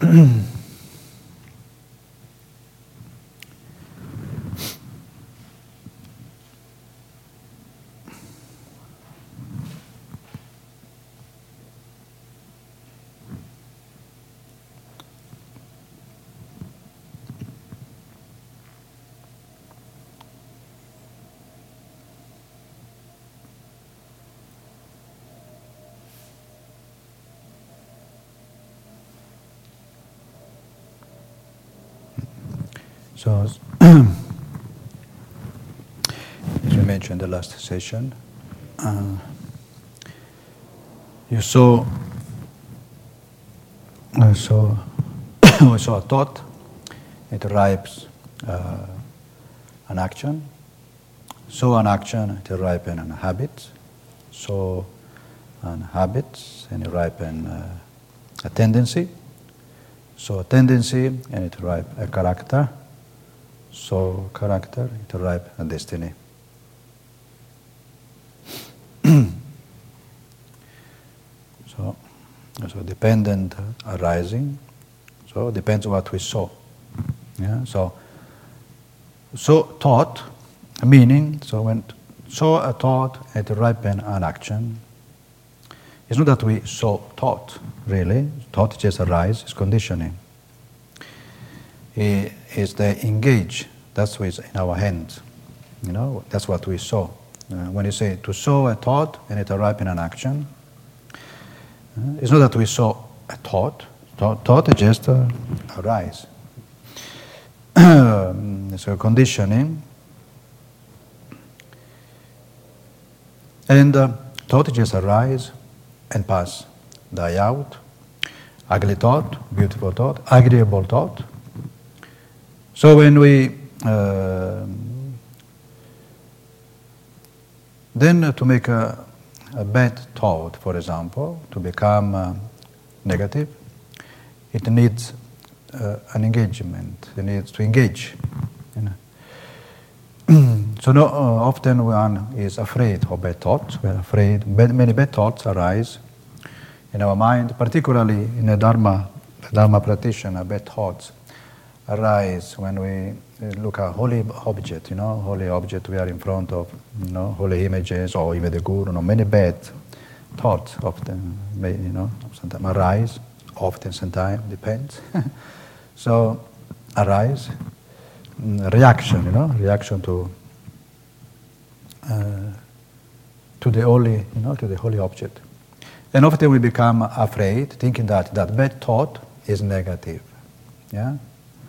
So, as we mentioned in the last session, you saw we saw a thought. It arrives an action. So an action, it ripen an habit. So an habit, and it ripen a tendency. So a tendency, and it ripe a character. So character, it ripe a destiny. So dependent arising. So depends on what we saw. Yeah. So thought, meaning. So when saw a thought, it ripen an action. It's not that we saw thought, really. Thought just arise, it's conditioning. It's the engage. That's what's in our hands. You know, that's what we saw. When you say to sow a thought and it ripen an action, it's not that we saw a thought. Thought just arise. So conditioning. And thought just arise and pass, die out. Ugly thought, beautiful thought, agreeable thought. So when we then to make a bad thought, for example, to become negative, it needs an engagement. It needs to engage. You know. So often one is afraid of bad thoughts. We're afraid. Many bad thoughts arise in our mind, particularly in a Dharma practitioner. Bad thoughts arise when we look at holy object. You know, holy object. We are in front of, you know, holy images or even the Guru. You know, many bad thoughts often, you know, sometimes arise. Often, sometimes depends. So arise. Reaction, you know, reaction to the holy, you know, to the holy object. And often we become afraid, thinking that bad thought is negative. Yeah.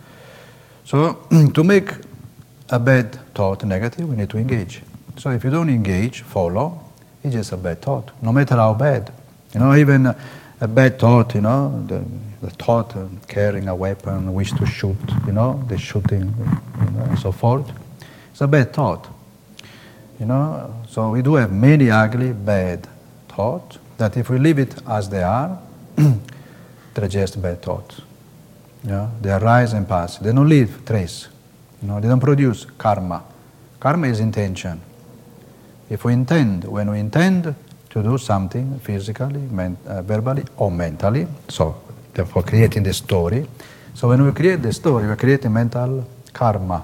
So to make a bad thought negative, we need to engage. So if you don't engage, follow, it's just a bad thought, no matter how bad. You know, even a bad thought, you know, the thought of carrying a weapon, wish to shoot, you know, the shooting, you know, and so forth. It's a bad thought, you know. So we do have many ugly, bad thoughts that if we leave it as they are, they're just bad thoughts. You know, they arise and pass. They don't leave trace. You know, they don't produce karma. Karma is intention. If we intend, when we intend to do something physically, verbally, or mentally, so therefore creating the story. So when we create the story, we're creating mental karma.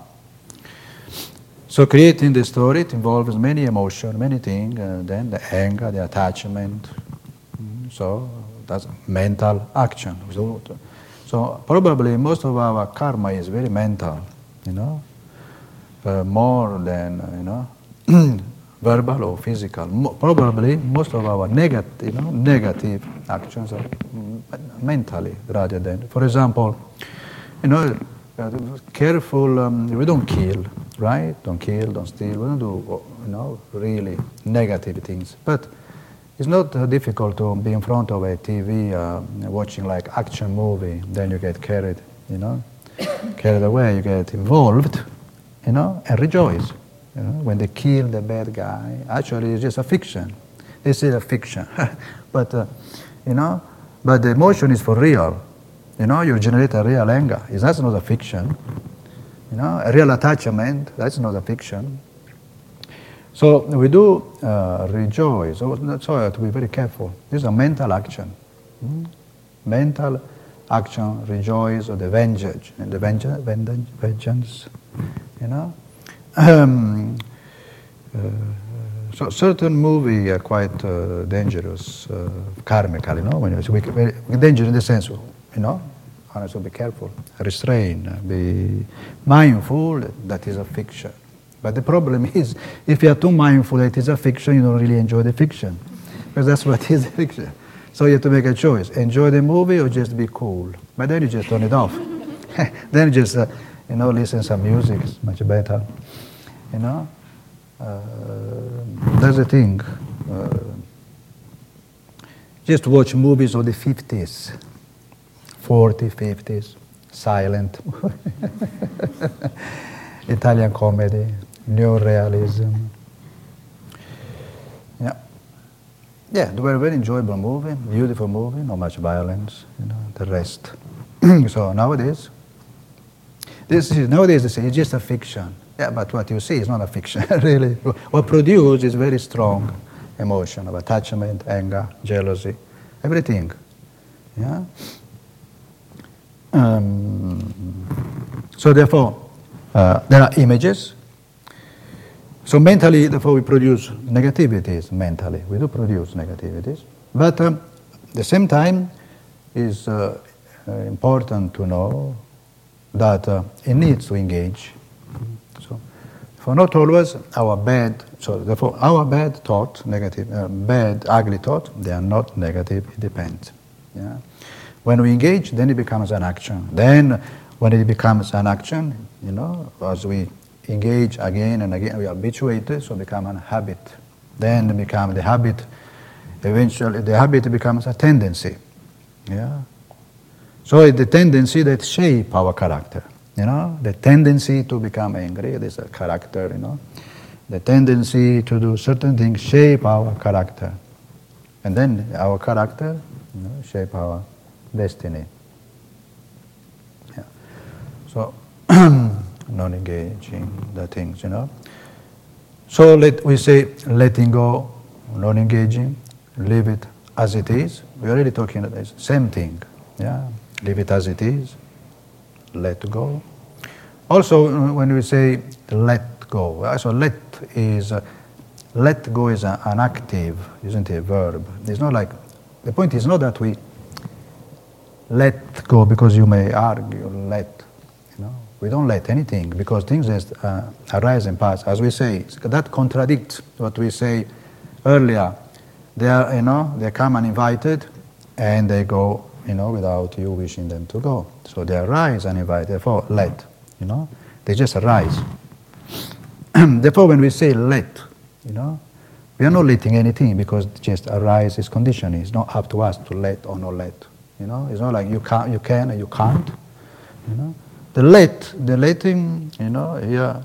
So creating the story, it involves many emotions, many things, then the anger, the attachment. So that's mental action. So probably most of our karma is very mental, you know, more than, you know, verbal or physical. Probably most of our negative actions are mentally rather than. For example, you know, careful. We don't kill, right? Don't kill, don't steal. We don't do, you know, really negative things. But it's not difficult to be in front of a TV watching like action movie. Then you get carried, you know, carried away. You get involved, you know, and rejoice. You know, when they kill the bad guy, actually it's just a fiction. This is a fiction, but you know, but the emotion is for real. You know, you generate a real anger. That's not a fiction. You know, a real attachment. That's not a fiction. So we do rejoice. So you have to be very careful. This is a mental action. Mental action, rejoice, or the vengeance, and the vengeance, you know. So certain movies are quite dangerous, karmically, you know. When it's dangerous in the sense, you know, so be careful, restrain, be mindful. That is a fiction. But the problem is, if you are too mindful that it is a fiction, you don't really enjoy the fiction, because that's what is a fiction. So you have to make a choice: enjoy the movie or just be cool. But then you just turn it off. Then you just, you know, listen to some music. It's much better, you know. That's the thing. Just watch movies of the 50s, 40s, 50s, silent, Italian comedy, neorealism. Yeah, yeah, they were a very enjoyable movie, beautiful movie, not much violence, you know. The rest. So nowadays, nowadays they say it's just a fiction. Yeah, but what you see is not a fiction, really. What produced is very strong emotion of attachment, anger, jealousy, everything. Yeah. So therefore, there are images. So mentally, therefore, we produce negativities. Mentally, we do produce negativities. But at the same time, it's important to know that it needs to engage. For not always our bad, so therefore our bad thought, negative, bad, ugly thought, they are not negative, it depends. Yeah? When we engage, then it becomes an action. Then when it becomes an action, you know, as we engage again and again, we are habituated, so it becomes a habit. Then it becomes the habit, eventually the habit becomes a tendency. Yeah? So it's the tendency that shapes our character. You know, the tendency to become angry, this is a character, you know. The tendency to do certain things shape our character. And then our character, you know, shape our destiny. Yeah. So, non-engaging the things, you know. So we say letting go, non-engaging, leave it as it is. We're already talking about the same thing. Yeah, leave it as it is. Let go. Also, when we say let go, so let go is an active, isn't it, a verb. It's not like, the point is not that we let go because you may argue, you know. We don't let anything because things just arise and pass. As we say, that contradicts what we say earlier. They are, you know, they come uninvited and they go, you know, without you wishing them to go. So they arise uninvited, therefore let, you know, they just arise. Therefore when we say let, you know, we are not letting anything because just arise is conditioning. It's not up to us to let or not let, you know. It's not like you can and you can't, you know. The letting, you know, here.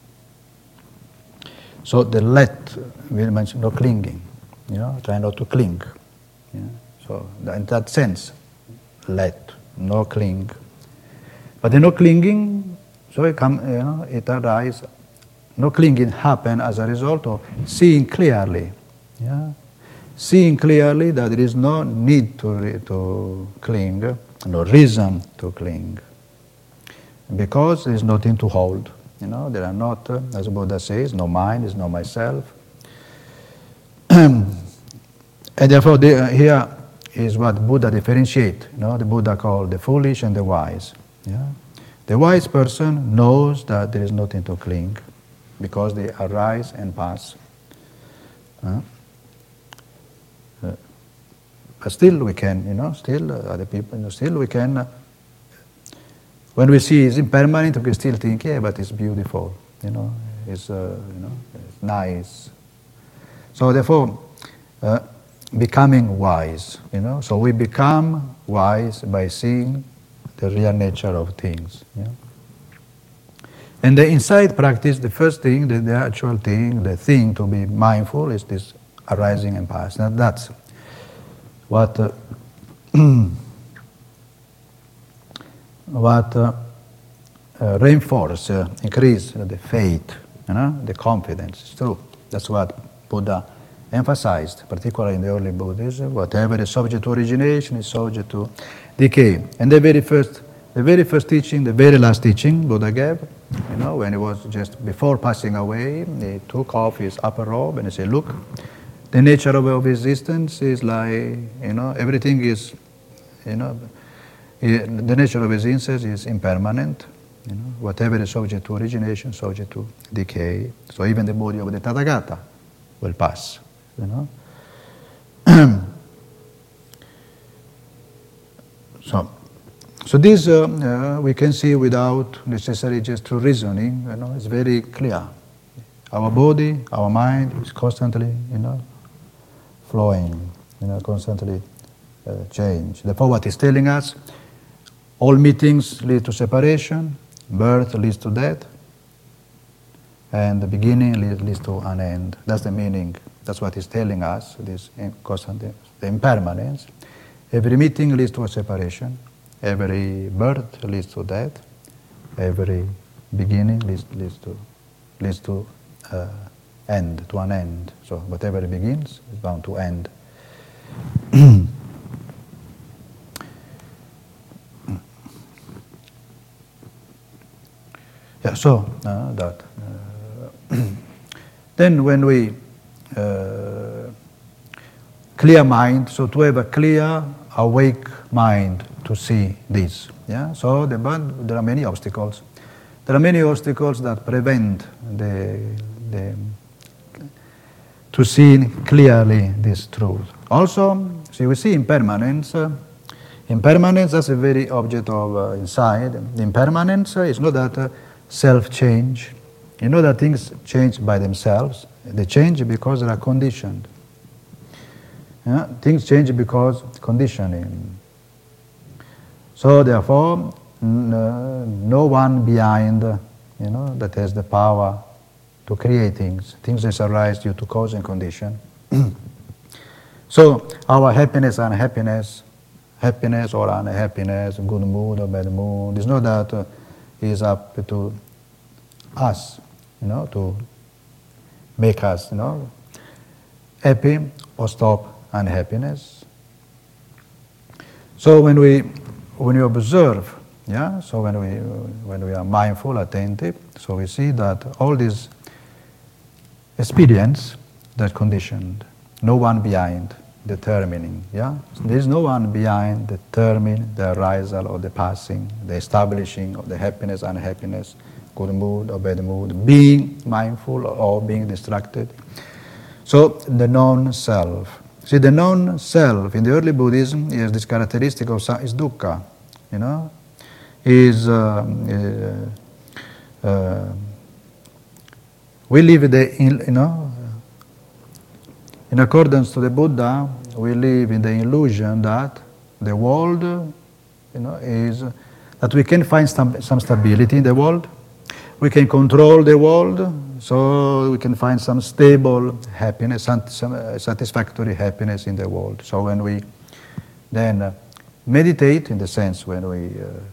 So the let, we mentioned no clinging, you know, try not to cling. Yeah? So in that sense, let, no cling. But the no clinging, so it arises, no clinging happen as a result of seeing clearly. Yeah? Seeing clearly that there is no need to cling, no reason to cling. Because there is nothing to hold. You know, there are not, as Buddha says, no mind, is no myself. And therefore here is what Buddha differentiates. You know, the Buddha called the foolish and the wise. Yeah? The wise person knows that there is nothing to cling because they arise and pass. But still we can, you know, still other people, you know, still we can, when we see it's impermanent, we can still think, yeah, but it's beautiful, you know, it's, you know, it's nice. So therefore, becoming wise, you know, so we become wise by seeing the real nature of things. Yeah? And the inside practice, the first thing, the actual thing, the thing to be mindful is this arising and passing. Now that's what reinforce, increase the faith, you know, the confidence. It's true. That's what Buddha emphasized, particularly in the early Buddhism. Whatever is subject to origination is subject to decay. And the very first teaching, the very last teaching Buddha gave, when he was just before passing away, he took off his upper robe and he said, look, the nature of existence is like, everything is, the nature of existence is impermanent. Whatever is subject to origination, subject to decay. So even the body of the Tathagata will pass. So this we can see without necessarily just through reasoning. It's very clear. Our body, our mind is constantly, flowing, constantly change. Therefore, what is telling us, all meetings lead to separation, birth leads to death, and the beginning leads to an end. That's the meaning. That's what it's telling us, this constant the impermanence. Every meeting leads to a separation. Every birth leads to death. Every beginning leads to end, to an end. So whatever begins is bound to end. Yeah. So that. Then when we clear mind, so to have a clear, awake mind to see this. Yeah. So there are many obstacles. There are many obstacles that prevent to see clearly this truth. Also, see, we see impermanence. Impermanence, that's the very object of insight. Impermanence is not that self-change. That things change by themselves. They change because they are conditioned. Yeah? Things change because conditioning. So therefore, no one behind, that has the power to create things. Things that arise due to cause and condition. So our happiness and happiness or unhappiness, good mood or bad mood, is not that is up to us, to make us, happy or stop unhappiness. So when we observe, yeah, so when we are mindful, attentive, so we see that all these experience that conditioned, no one behind determining, yeah? So there is no one behind determining the arisal or the passing, the establishing of the happiness, unhappiness, good mood or bad mood, being mindful or being distracted. So the non-self. See, the non-self in the early Buddhism is this characteristic of is dukkha, we live in accordance to the Buddha, we live in the illusion that the world, is that we can find some stability in the world. We can control the world, so we can find some stable happiness, some satisfactory happiness in the world. So when we then meditate, in the sense when we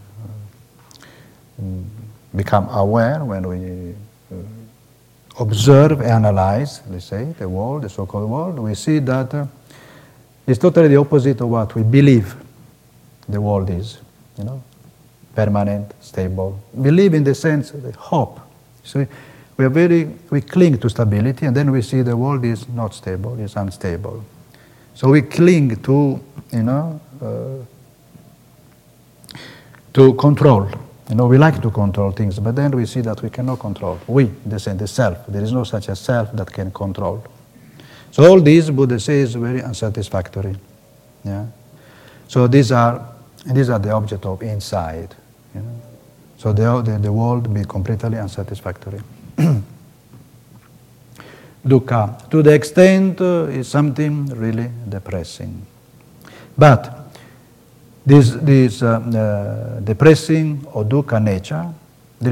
become aware, when we observe, analyze, let's say, the world, the so-called world, we see that it's totally the opposite of what we believe the world is, permanent, stable. Believe in the sense of hope. So we cling to stability, and then we see the world is not stable, it's unstable. So we cling to, to control. We like to control things, but then we see that we cannot control. We, the self. There is no such a self that can control. So all these, Buddha says, is very unsatisfactory. Yeah. So these are the object of insight. So the world be completely unsatisfactory. Dukkha, to the extent is something really depressing. But this depressing or dukkha nature, there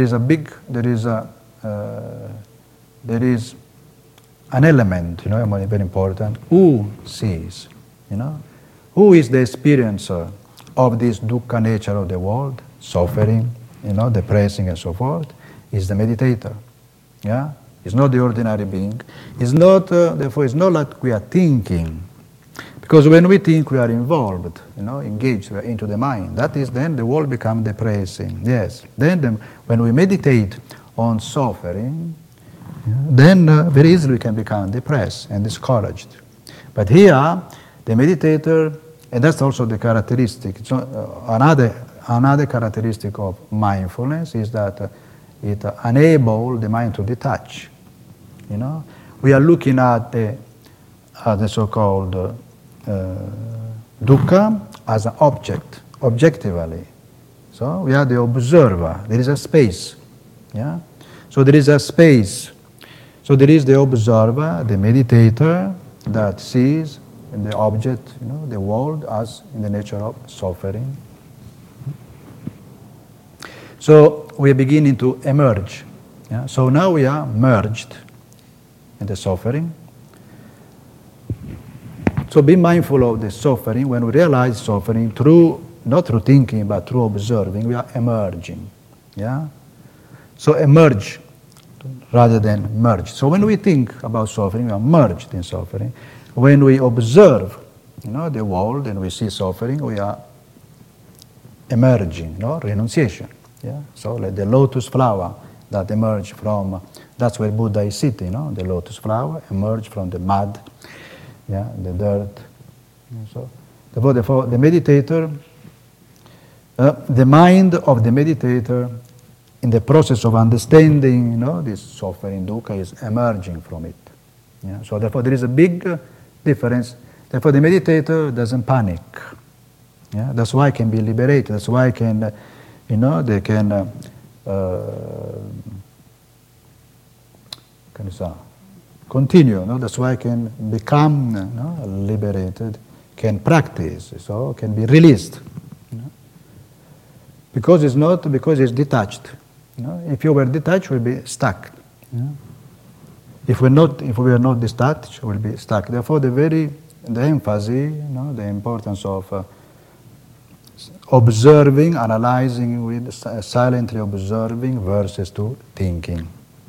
is an element, very important. Who sees? Who is the experiencer of this dukkha nature of the world, suffering, depressing and so forth? Is the meditator. Yeah. It's not the ordinary being. It's not, therefore, it's not like we are thinking. Because when we think, we are involved, engaged, we are into the mind. That is, then the world becomes depressing. Yes. Then when we meditate on suffering, then very easily we can become depressed and discouraged. But here, the meditator, and that's also the characteristic. Another characteristic of mindfulness is that it enables the mind to detach. We are looking at the so-called dukkha as an object, objectively. So we are the observer. There is a space. Yeah. So there is a space. So there is the observer, the meditator, that sees the object, the world as in the nature of suffering. So we are beginning to emerge. Yeah? So now we are merged in the suffering. So be mindful of the suffering. When we realize suffering not through thinking, but through observing, we are emerging. Yeah? So emerge rather than merge. So when we think about suffering, we are merged in suffering. When we observe, the world and we see suffering, we are emerging, renunciation. Yeah? So like the lotus flower that emerged from, that's where Buddha is sitting, the lotus flower emerged from the mud, the dirt. So therefore the meditator, the mind of the meditator in the process of understanding, this suffering, dukkha, is emerging from it. Yeah? So therefore there is a big difference. Therefore the meditator doesn't panic. Yeah? That's why he can be liberated. That's why they can continue. That's why I can become liberated, can practice, so can be released. Because it's detached. If you were detached, we'll be stuck. If we are not detached, we'll be stuck. Therefore, the emphasis, the importance of observing, analyzing, silently observing versus to thinking.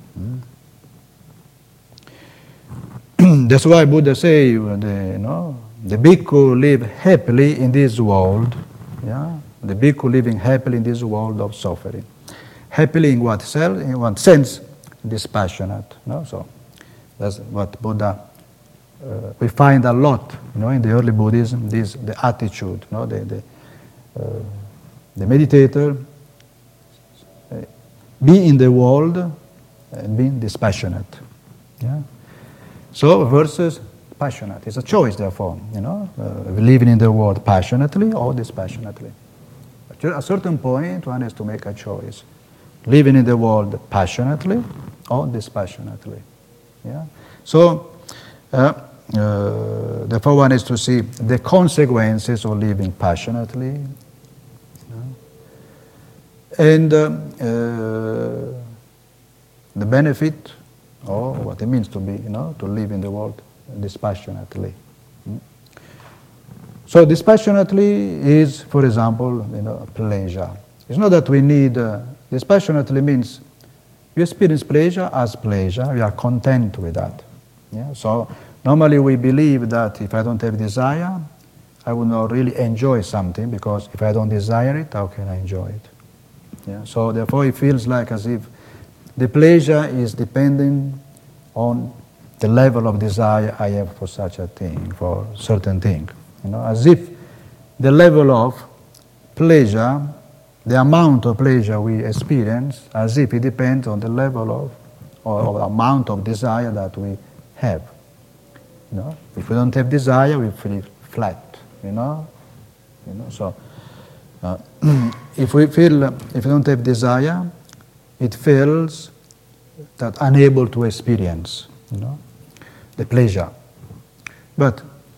That's why Buddha say, the bhikkhu live happily in this world. Yeah, the bhikkhu living happily in this world of suffering. Happily in what sense? Dispassionate. So that's what Buddha. We find a lot, in the early Buddhism. The attitude, the meditator, be in the world and being dispassionate. Yeah. So versus passionate. It's a choice, therefore, living in the world passionately or dispassionately. At a certain point, one has to make a choice. Living in the world passionately or dispassionately. Yeah. So therefore one has to see the consequences of living passionately. And the benefit, or what it means to be, to live in the world dispassionately. So dispassionately is, for example, pleasure. It's not that we need, dispassionately means you experience pleasure as pleasure, we are content with that. Yeah? So normally we believe that if I don't have desire, I will not really enjoy something, because if I don't desire it, how can I enjoy it? Yeah? So therefore it feels like as if the pleasure is depending on the level of desire I have for such a thing, for certain thing. As if the level of pleasure, the amount of pleasure we experience, as if it depends on the level of, or amount of desire that we have. If we don't have desire, we feel flat. So if we don't have desire, it feels that unable to experience, the pleasure. But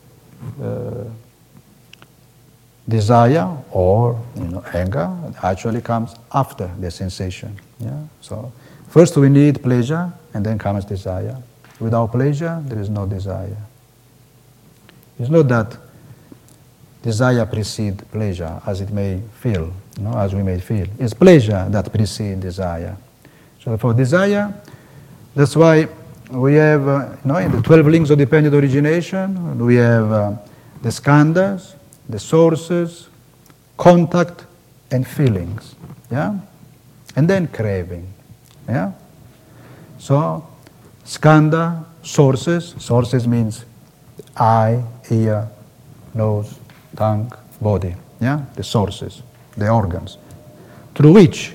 desire or anger actually comes after the sensation. Yeah. So first we need pleasure, and then comes desire. Without pleasure, there is no desire. It's not that desire precedes pleasure, as it may feel, as we may feel. It's pleasure that precedes desire. So for desire, That's why we have, in the 12 links of dependent origination, we have the skandhas, the sources, contact, and feelings. Yeah? And then craving. Yeah? So, skandha, sources means eye, ear, nose, tongue, body. Yeah? The sources, the organs. Through which,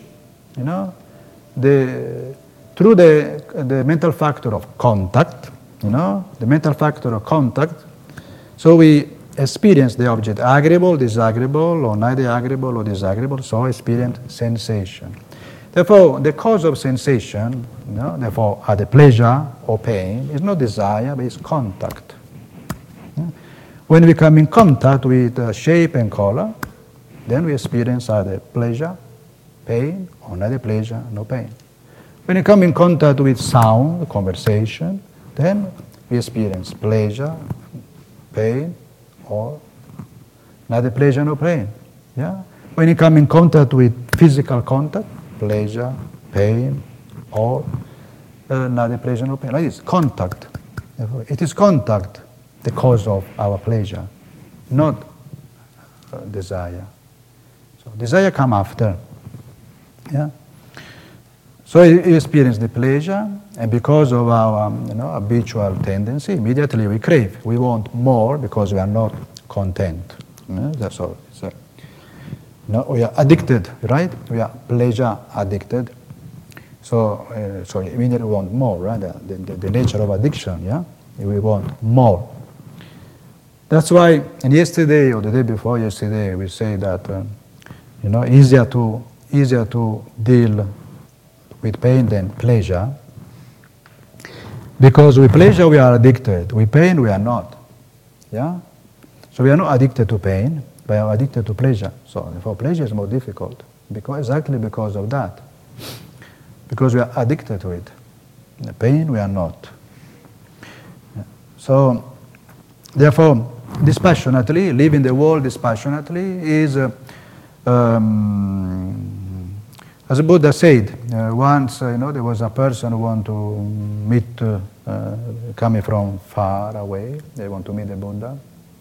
through the mental factor of contact, the mental factor of contact, so we experience the object agreeable, disagreeable, or neither agreeable or disagreeable, so experience sensation. Therefore, the cause of sensation, therefore, either pleasure or pain, is not desire, but it's contact. When we come in contact with shape and color, then we experience either pleasure, pain, or neither pleasure nor pain. When you come in contact with sound, conversation, then we experience pleasure, pain, or neither pleasure nor pain. Yeah? When you come in contact with physical contact, pleasure, pain, or neither pleasure nor pain. Like this, contact. It is contact the cause of our pleasure, not desire. So desire comes after. Yeah? So you experience the pleasure, and because of our habitual tendency, immediately we crave. We want more because we are not content. That's all. So, we are addicted, right? We are pleasure addicted. So immediately we want more, right? The nature of addiction, yeah? We want more. That's why, and yesterday or the day before yesterday, we say that, easier to deal with pain than pleasure, because with pleasure we are addicted, with pain we are not. Yeah? So we are not addicted to pain, but we are addicted to pleasure. So therefore pleasure is more difficult, exactly because of that. Because we are addicted to it. The pain we are not. So therefore, dispassionately, living the world dispassionately is as the Buddha said, once, there was a person who wanted to meet, coming from far away, they want to meet the Buddha.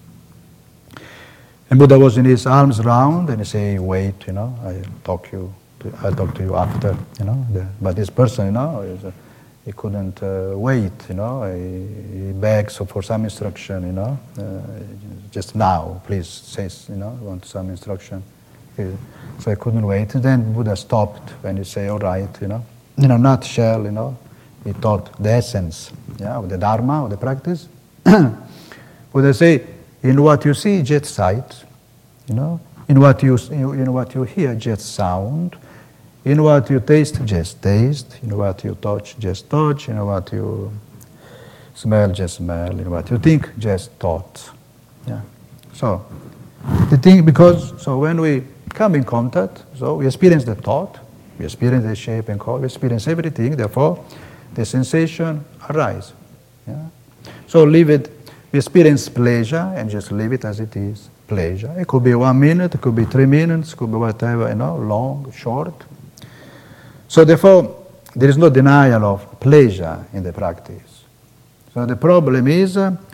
And Buddha was in his arms round, and he said, wait, I'll talk to you after, But this person, he couldn't wait, he begs for some instruction, just now, please, says, I want some instruction. So I couldn't wait. And then Buddha stopped when he said, all right, in a nutshell, he taught the essence, of the Dharma, of the practice. Buddha say, in what you see, just sight, in what you hear, just sound, in what you taste, just taste, in what you touch, just touch, in what you smell, just smell, in what you think, just thought. Yeah. So the thing, so when we come in contact, so we experience the thought, we experience the shape and color, we experience everything, therefore the sensation arises. Yeah? So leave it, we experience pleasure and just leave it as it is, pleasure. It could be 1 minute, it could be 3 minutes, it could be whatever, long, short. So therefore, there is no denial of pleasure in the practice. So the problem is,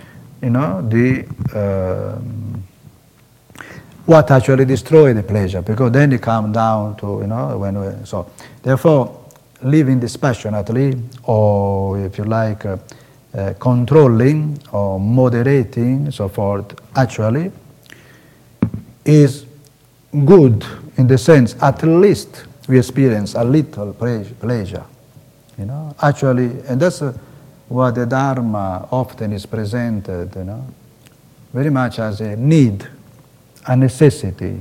what actually destroys the pleasure, because then you come down to, so therefore, living dispassionately, or if you like, controlling or moderating, so forth, actually, is good in the sense, at least we experience a little pleasure, actually, and that's what the Dharma often is presented, very much as a need, a necessity,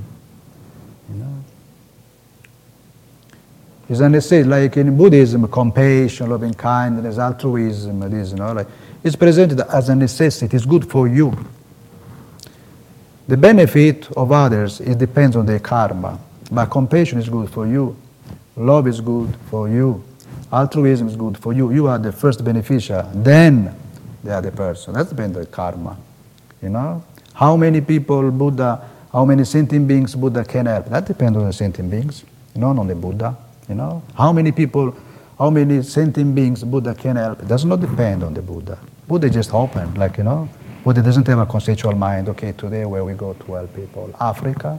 It's a necessity, like in Buddhism, compassion, loving kindness, altruism, this, it's presented as a necessity, it's good for you. The benefit of others, it depends on their karma, but compassion is good for you, love is good for you, altruism is good for you, you are the first beneficiary, then the other person, that depends on the karma, How many people how many sentient beings Buddha can help? That depends on the sentient beings, not on the Buddha. How many people how many sentient beings Buddha can help. It does not depend on the Buddha. Buddha is just open, like, Buddha doesn't have a conceptual mind, okay, today where we go to help people? Africa,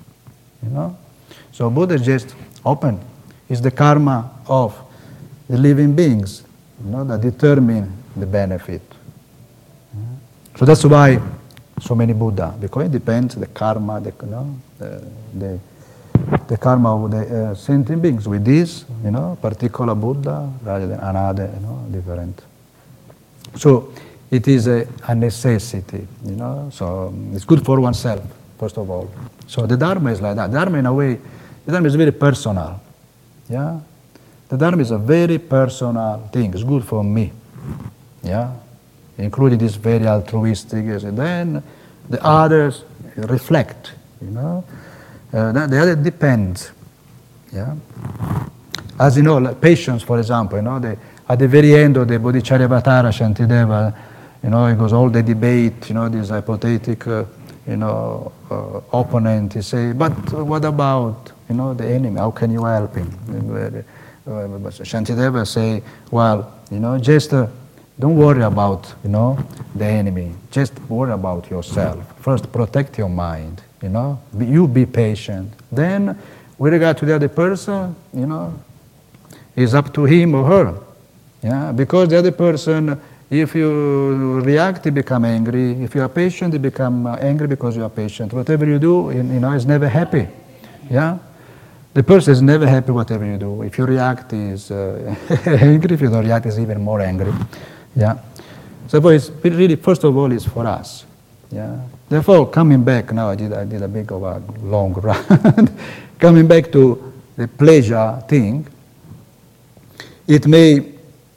So Buddha is just open. It's the karma of the living beings, that determine the benefit. So that's why so many Buddha, because it depends the karma, the karma of the sentient beings with this, particular Buddha rather than another, different. So it is a necessity, So it's good for oneself, first of all. So the Dharma is like that. Dharma, in a way, the Dharma is very personal. Yeah, the Dharma is a very personal thing. It's good for me. Yeah, including this very altruistic. And then the others reflect. The other depends. Yeah, as like patience, for example. At the very end of the Bodhicharyavatara, Shantideva, it goes all the debate. This hypothetical, opponent. He say, but what about the enemy? How can you help him? Shantideva say, well, just don't worry about the enemy. Just worry about yourself. First, protect your mind. You be patient. Then, with regard to the other person, it's up to him or her. Yeah, because the other person, if you react, you become angry. If you are patient, you become angry because you are patient. Whatever you do, is never happy. Yeah, the person is never happy. Whatever you do, if you react, is angry. If you don't react, is even more angry. Yeah. So it's really, first of all, it's for us. Yeah. Therefore, coming back now, I did a big of a long run. Coming back to the pleasure thing, it may.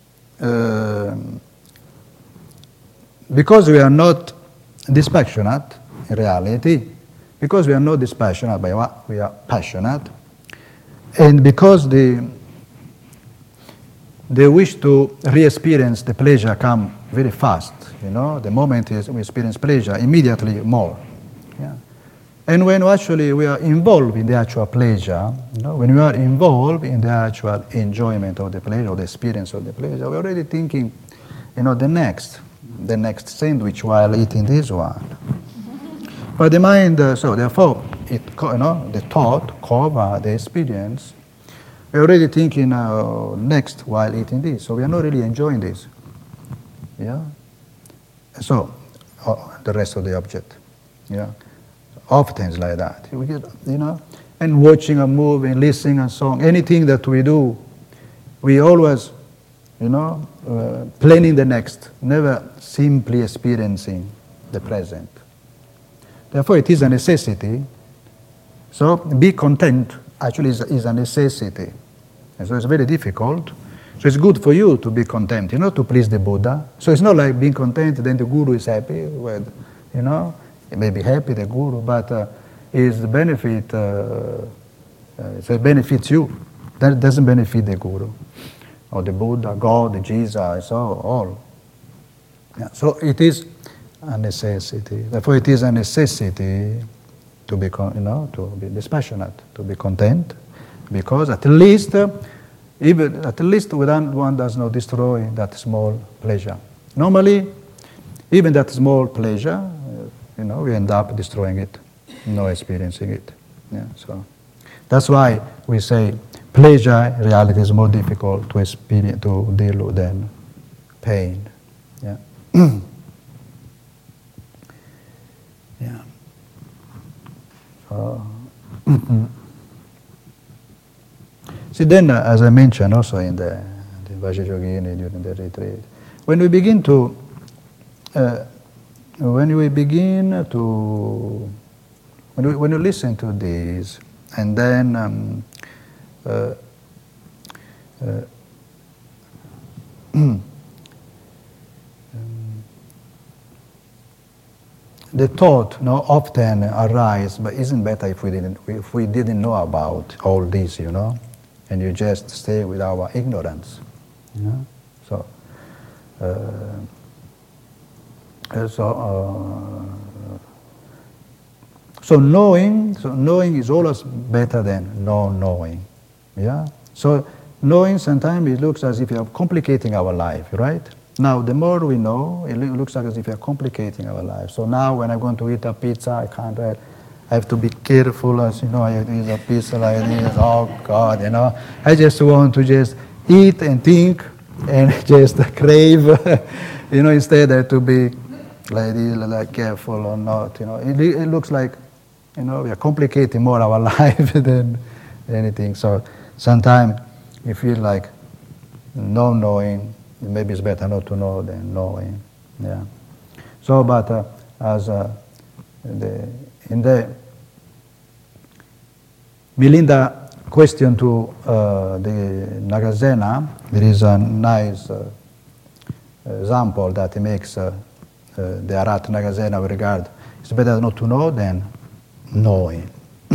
Because we are not dispassionate in reality, because we are not dispassionate by what we are passionate, and because the wish to re-experience the pleasure come very fast, the moment we experience pleasure, immediately more. Yeah. And when actually we are involved in the actual pleasure, when we are involved in the actual enjoyment of the pleasure, or the experience of the pleasure, we're already thinking, the next sandwich while eating this one. But the mind, so therefore, the thought cover the experience. We're already thinking next while eating this, so we are not really enjoying this. Yeah. So the rest of the object. Yeah. Often it's like that. We get, and watching a movie, listening a song, anything that we do, we always, planning the next, never simply experiencing the present. Therefore, it is a necessity. So, be content actually is a necessity. And so it's very difficult. So it's good for you to be content, to please the Buddha. So it's not like being content, then the Guru is happy with, He may be happy, the Guru, but is the benefit, so it benefits you. That doesn't benefit the Guru, or the Buddha, God, Jesus, all. Yeah. So it is a necessity. Therefore, it is a necessity to be, to be dispassionate, to be content, because at least one does not destroy that small pleasure. Normally, even that small pleasure, we end up destroying it, not experiencing it. Yeah, so that's why we say pleasure in reality is more difficult to experience, to deal with than pain. Yeah. Yeah. So, see, then, as I mentioned also in the Vajrayogini during the retreat, when we begin to when you listen to this, and then the thought often arise, but isn't better if we didn't know about all this, and you just stay with our ignorance. So. So knowing is always better than non-knowing. Yeah. So knowing sometimes it looks as if we are complicating our life, right? Now, the more we know, it looks like as if we are complicating our life. So now when I'm going to eat a pizza, I have to be careful, as you know, I have to eat a pizza like this, oh God, you know. I just want to just eat and think and just crave, you know, instead I have to be like this, like careful or not, you know. It looks like, you know, we are complicating more our life than anything. So sometimes you feel like not knowing, maybe it's better not to know than knowing. Yeah. So, but in the Milinda question to the Nagasena, there is a nice example that he makes the Arat Nagasena with regard. It's better not to know than knowing.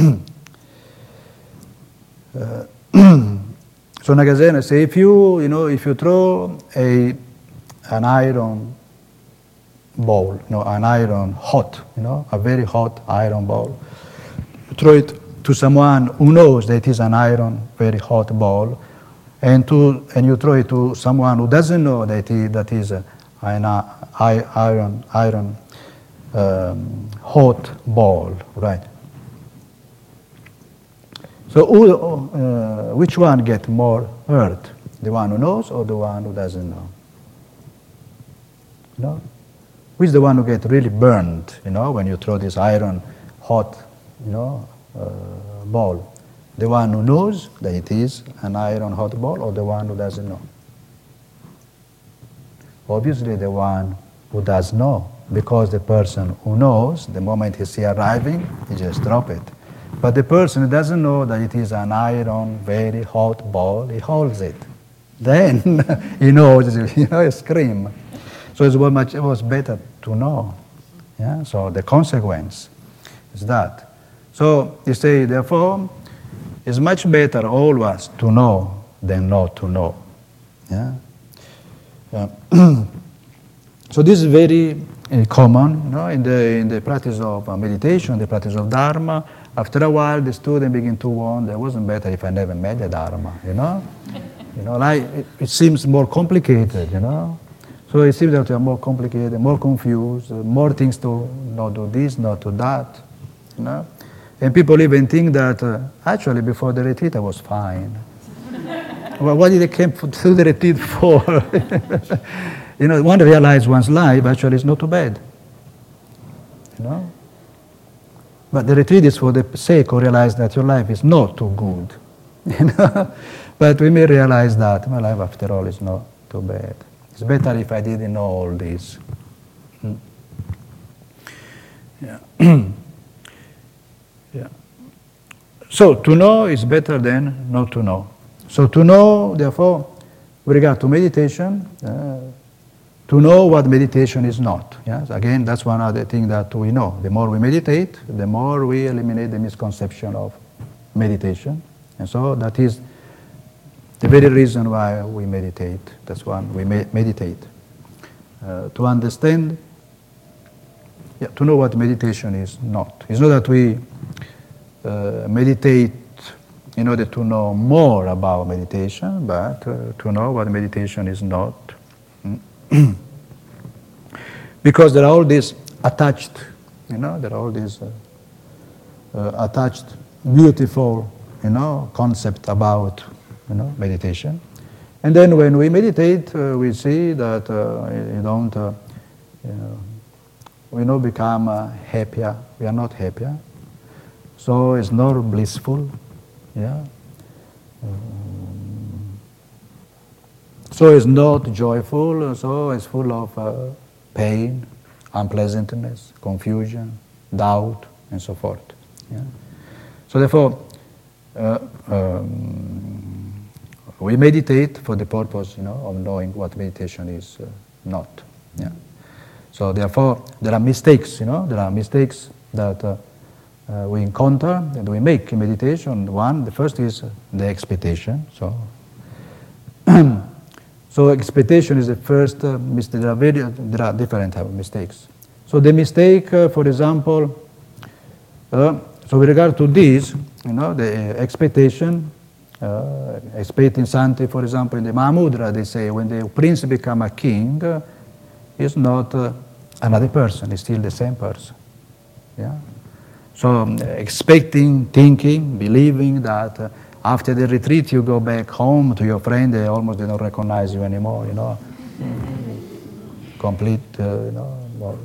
So Nagasena says, if you throw an iron ball, an iron hot, a very hot iron ball, throw it to someone who knows that it is an iron, very hot ball, and you throw it to someone who doesn't know that is an iron hot ball, right? So which one gets more hurt? The one who knows or the one who doesn't know? Which is the one who gets really burned, when you throw this iron hot, ball? The one who knows that it is an iron hot ball or the one who doesn't know? Obviously the one who does know, because the person who knows, the moment he sees arriving, he just drops it. But the person who doesn't know that it is an iron, very hot ball, he holds it. Then he knows, he screams. So it was better to know. Yeah? So the consequence is that. So you say, therefore, it's much better always to know than not to know. Yeah? So this is very common in the practice of meditation, the practice of Dharma. After a while, the student begin to wonder, it wasn't better if I never made the Dharma, like it seems more complicated, So it seems that we are more complicated, more confused, more things to not do this, not do that, And people even think that actually before the retreat I was fine. Well, what did they come to the retreat for? One realizes one's life actually is not too bad, But the retreat is for the sake of realize that your life is not too good. But we may realize that my life after all is not too bad. It's better if I didn't know all this. Yeah. Yeah. So to know is better than not to know. So to know, therefore, with regard to meditation, to know what meditation is not. Yes? Again, that's one other thing that we know. The more we meditate, the more we eliminate the misconception of meditation. And so that is the very reason why we meditate. That's why we meditate. To understand, to know what meditation is not. It's not that we meditate in order to know more about meditation, but to know what meditation is not. Because there are all these attached, there are all these attached, beautiful, concept about, meditation. And then when we meditate, we see that we don't become happier. We are not happier. So it's not blissful. Yeah. So it's not joyful. So it's full of pain, unpleasantness, confusion, doubt, and so forth. Yeah. So therefore, we meditate for the purpose, of knowing what meditation is not. Yeah. So therefore, there are mistakes. There are mistakes that we encounter and we make in meditation. The first is the expectation. So expectation is the first mistake. There are different types of mistakes. So the mistake, for example, so with regard to this, the expectation, Expecting something, for example, in the Mahamudra, they say when the prince become a king, is not another person, it's still the same person. Yeah? So expecting, thinking, believing that after the retreat you go back home to your friend, they almost don't recognize you anymore, you know. Complete, you know,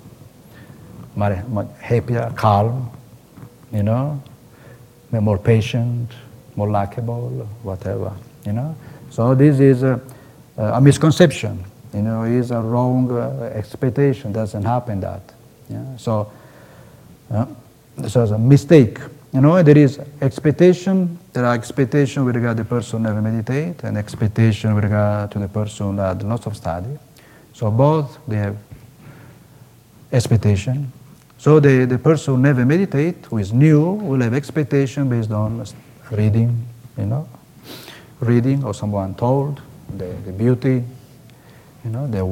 more happier, calm, you know, more patient, more likable, whatever, you know. So this is a misconception, you know, is a wrong expectation. Doesn't happen that. Yeah? So this is a mistake. You know, there is expectation. There are expectations with regard to the person who never meditate, and expectation with regard to the person who had lots of study. So both they have expectation. So the person who never meditate, who is new, will have expectation based on reading, you know, reading or someone told, the beauty, you know, the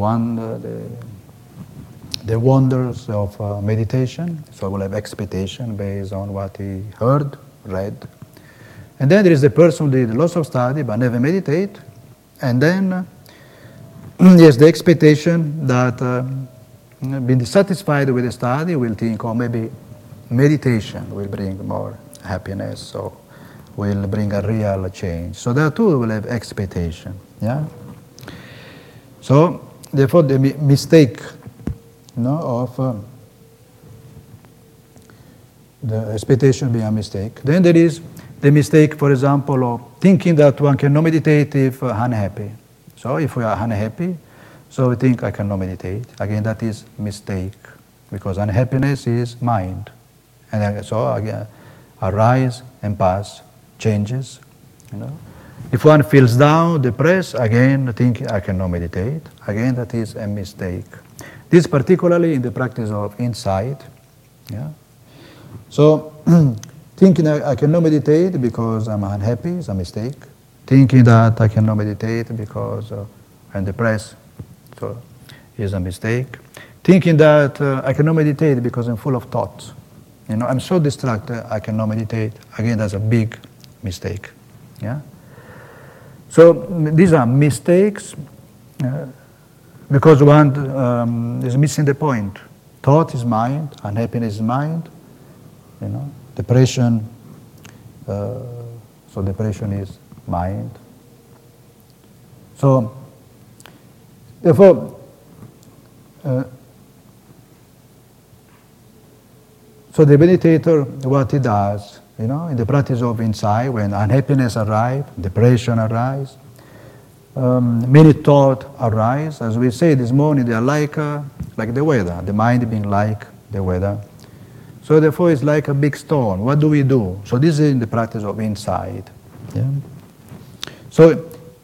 wonders of meditation. So we'll have expectation based on what he heard, read. And then there is the person who did lots of study but never meditate, and then yes, the expectation that being dissatisfied with the study will think, oh, maybe meditation will bring more happiness, so will bring a real change. So there too will have expectation. Yeah. So therefore, the mistake, you know, of the expectation being a mistake. Then there is the mistake, for example, of thinking that one cannot meditate if unhappy. So if we are unhappy, so we think I cannot meditate. Again, that is mistake, because unhappiness is mind. And so again, arise and pass, changes, you know. If one feels down, depressed, again, think I cannot meditate. Again, that is a mistake. This particularly in the practice of insight. Yeah. So thinking I cannot meditate because I'm unhappy is a mistake. Thinking that I cannot meditate because I'm depressed, so is a mistake. Thinking that I cannot meditate because I'm full of thoughts. You know, I'm so distracted I cannot meditate. Again, that's a big mistake. Yeah. So these are mistakes because one is missing the point. Thought is mind, unhappiness is mind. You know, depression. So depression is mind. So therefore, so the meditator, what he does, you know, in the practice of insight, when unhappiness arrives, depression arises, many thoughts arise. As we say this morning, they are like the weather, the mind being like the weather. So therefore, it's like a big storm. What do we do? So this is in the practice of insight. Yeah? So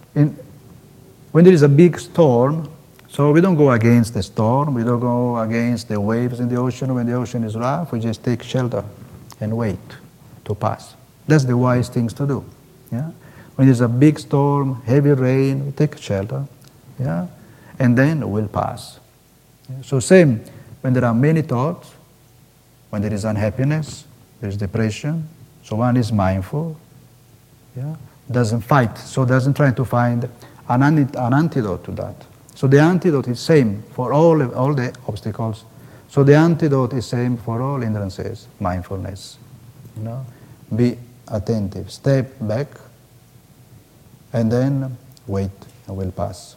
when there is a big storm, so we don't go against the storm, we don't go against the waves in the ocean. When the ocean is rough, we just take shelter and wait to pass. That's the wise things to do. Yeah? When there's a big storm, heavy rain, we take shelter, yeah? And then we'll pass. Yeah? So same, when there are many thoughts, when there is unhappiness, there is depression, so one is mindful, yeah? Doesn't fight, so doesn't try to find an antidote to that. So the antidote is same for all the obstacles. So the antidote is same for all hindrances, mindfulness. You know, be attentive, step back, and then wait, and will pass.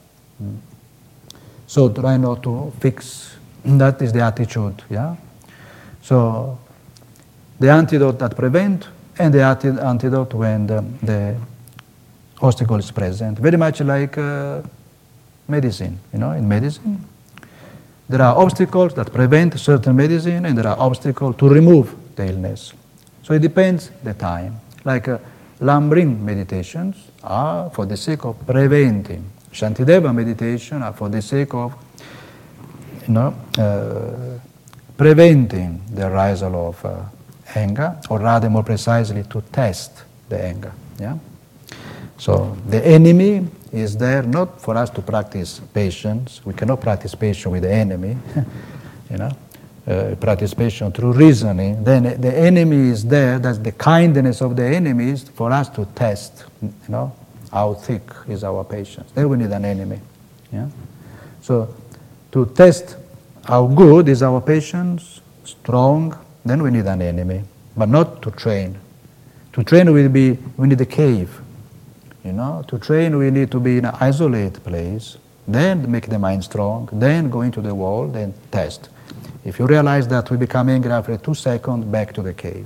So try not to fix. That is the attitude. Yeah. So the antidote that prevent, and the antidote when the obstacle is present. Very much like medicine. You know, in medicine, there are obstacles that prevent certain medicine, and there are obstacles to remove the illness. So it depends the time. Like Lamrim meditations are for the sake of preventing. Shantideva meditation are for the sake of, you know, preventing the arisal of anger, or rather, more precisely, to test the anger. Yeah. So the enemy is there not for us to practice patience. We cannot practice patience with the enemy, you know. practice patience through reasoning, then the enemy is there. That's the kindness of the enemy is for us to test, how thick is our patience. Then we need an enemy. Yeah? So to test how good is our patience, strong, then we need an enemy, but not to train. To train we need a cave. To train we need to be in an isolated place, then make the mind strong, then go into the wall, then test. If you realize that we become angry after 2 seconds, back to the cave.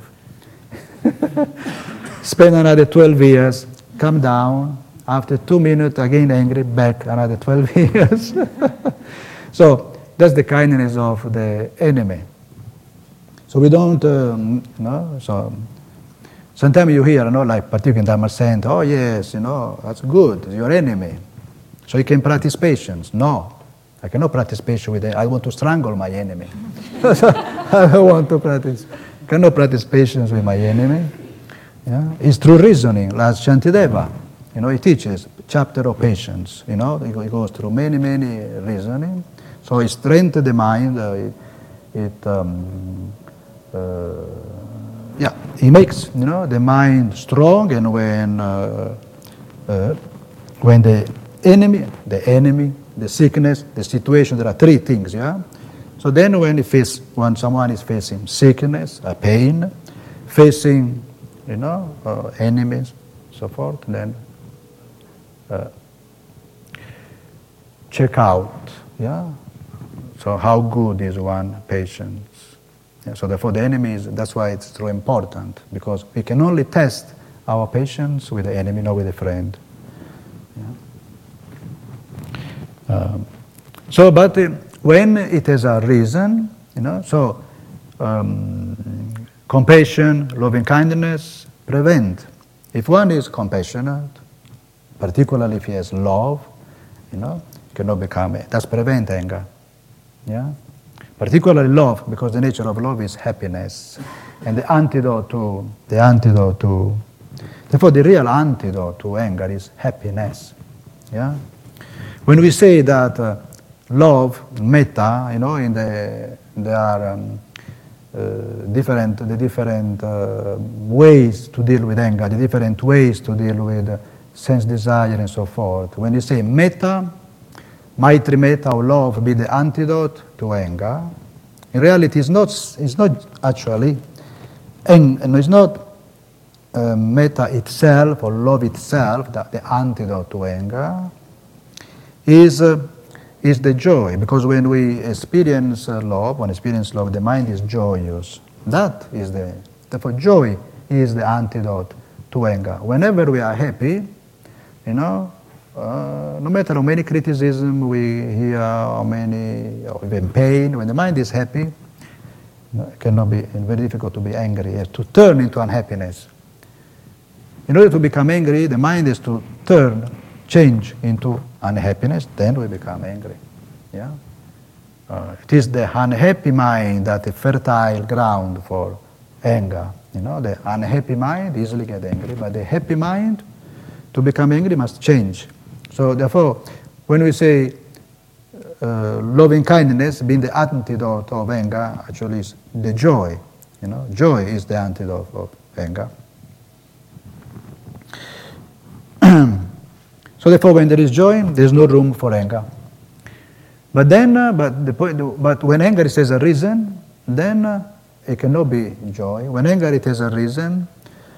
Spend another 12 years, come down, after 2 minutes, again angry, back another 12 years. So that's the kindness of the enemy. So we don't, so sometimes you hear, like particularly in Dharma Center, oh yes, that's good, it's your enemy. So you can practice patience. No, I cannot practice patience with it. I want to strangle my enemy. I don't want to practice. Cannot practice patience with my enemy. Yeah? It's through reasoning, like Shantideva. He teaches chapter of patience. He goes through many, many reasoning. So it strengthens the mind. He makes the mind strong, and when the enemy, the sickness, the situation, there are 3 things. Yeah. So then when someone is facing sickness, a pain, facing enemies, so forth, then check out. Yeah. So how good is one patience? Yeah, so therefore the enemy that's why it's so important, because we can only test our patience with the enemy, not with a friend. Yeah. But when it is a reason, compassion, loving kindness prevent. If one is compassionate, particularly if he has love, cannot become it. That's prevent anger. Yeah. Particularly love, because the nature of love is happiness, and the antidote to, therefore the real antidote to anger is happiness. Yeah. When we say that love, metta, there are different ways to deal with anger, the different ways to deal with sense desire and so forth. When you say metta, Maitri metta or love be the antidote to anger. In reality, it's not actually, and it's not metta itself or love itself that the antidote to anger is the joy. Because when we experience love, the mind is joyous. That is therefore joy is the antidote to anger. Whenever we are happy, no matter how many criticism we hear, or even pain, when the mind is happy, it cannot be very difficult to be angry. It has to turn into unhappiness. In order to become angry, the mind is to change into unhappiness, then we become angry. Yeah? It is the unhappy mind that is fertile ground for anger. The unhappy mind easily gets angry, but the happy mind, to become angry, must change. So therefore, when we say loving kindness being the antidote of anger, actually is the joy. Joy is the antidote of anger. So therefore, when there is joy, there is no room for anger. But then, but when anger is a reason, then it cannot be joy. When anger it has a reason,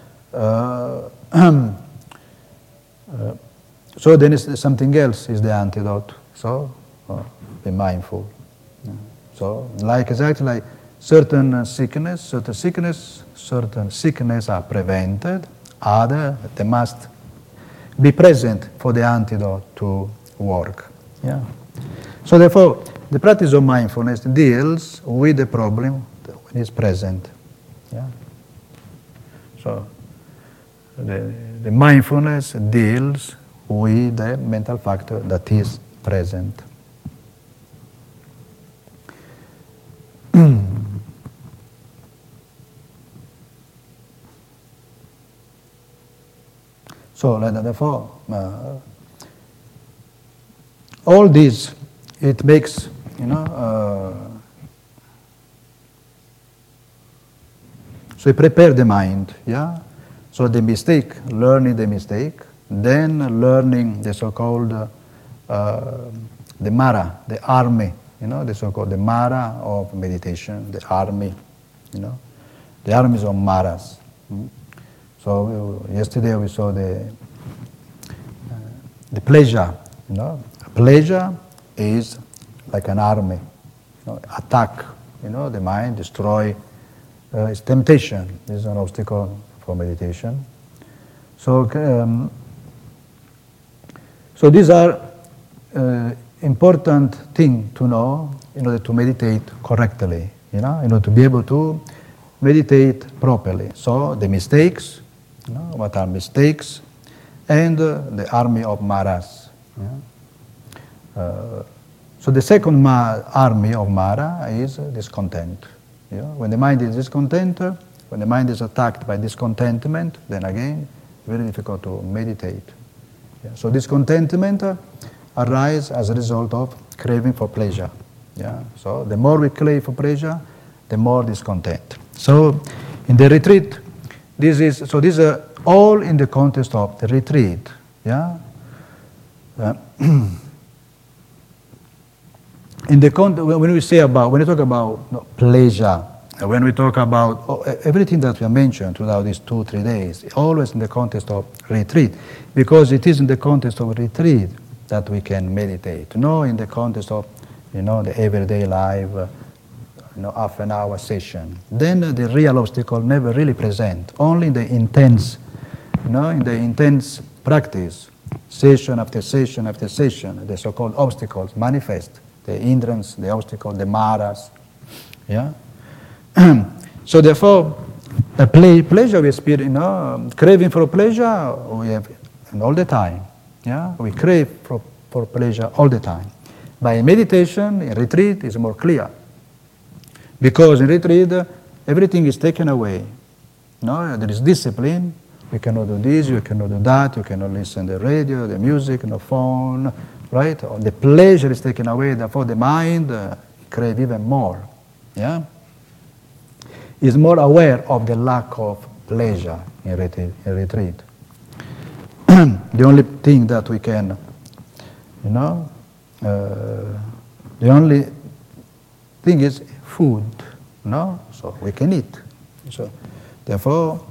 so then something else is the antidote. So be mindful. So exactly like certain sickness are prevented. Other they must be present for the antidote to work. Yeah. So therefore, the practice of mindfulness deals with the problem when it's present. Yeah. So the mindfulness deals with the mental factor that is present. So therefore, all this, it makes, So we prepare the mind, yeah? So the mistake, learning the mistake, then learning the so-called the Mara, the army, the so-called the Mara of meditation, the army, the armies of Maras. So yesterday we saw the pleasure, Pleasure is like an army, attack, the mind, destroy. It's temptation. It's an obstacle for meditation. So, so these are important things to know in order to meditate correctly, in order to be able to meditate properly. So the mistakes, what are mistakes, and the army of Maras. So the second army of Mara is discontent. When the mind is discontent, when the mind is attacked by discontentment, then again, very difficult to meditate. So discontentment arises as a result of craving for pleasure. So the more we crave for pleasure, the more discontent. So in the retreat, this is all in the context of the retreat. When we talk about pleasure, when we talk about everything that we have mentioned throughout these 2-3 days, always in the context of retreat, because it is in the context of retreat that we can meditate. In the context of the everyday life, half an hour session. Then the real obstacle never really present. Only in the intense, practice, session after session after session, the so-called obstacles manifest. The hindrance, the obstacle, the maras. So therefore, pleasure we experience, craving for pleasure we have all the time. We crave for pleasure all the time. By meditation, in retreat, is more clear. Because in retreat, everything is taken away. There is discipline. You cannot do this, you cannot do that, you cannot listen to the radio, the music, no phone, right? The pleasure is taken away, therefore the mind craves even more. Is more aware of the lack of pleasure in retreat. The only thing that we can, the only thing is food, so we can eat. So therefore,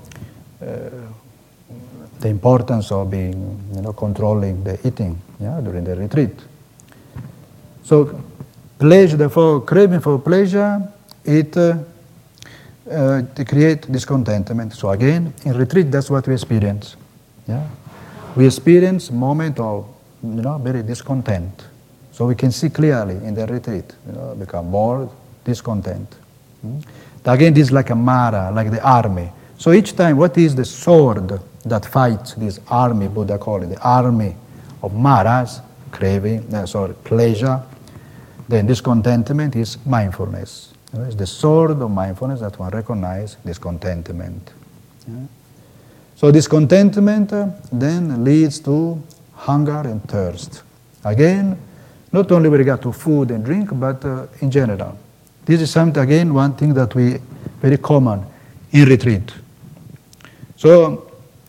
the importance of being, controlling the eating, during the retreat. So, pleasure, therefore, craving for pleasure, it creates discontentment. So again, in retreat, that's what we experience. We experience a moment of, very discontent. So we can see clearly in the retreat, become more discontent. Again, this is like a Mara, like the army. So each time, what is the sword that fights this army, Buddha called it, the army of Maras, craving, pleasure, then discontentment is mindfulness. It's the sword of mindfulness that one recognizes discontentment. So discontentment then leads to hunger and thirst. Again, not only with regard to food and drink, but in general. This is something, again, one thing that we very common in retreat. So,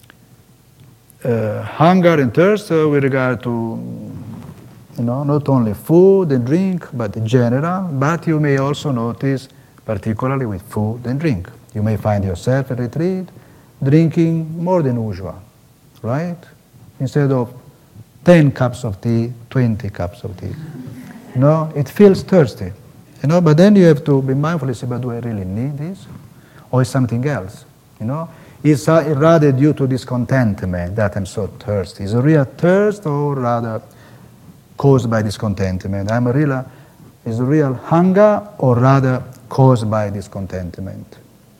hunger and thirst with regard to, not only food and drink, but in general, but you may also notice, particularly with food and drink. You may find yourself in retreat drinking more than usual, right? Instead of 10 cups of tea, 20 cups of tea. It feels thirsty, but then you have to be mindful and say, but do I really need this? Or is something else, Is rather due to discontentment that I'm so thirsty? Is a real thirst or rather caused by discontentment? Is a real hunger or rather caused by discontentment?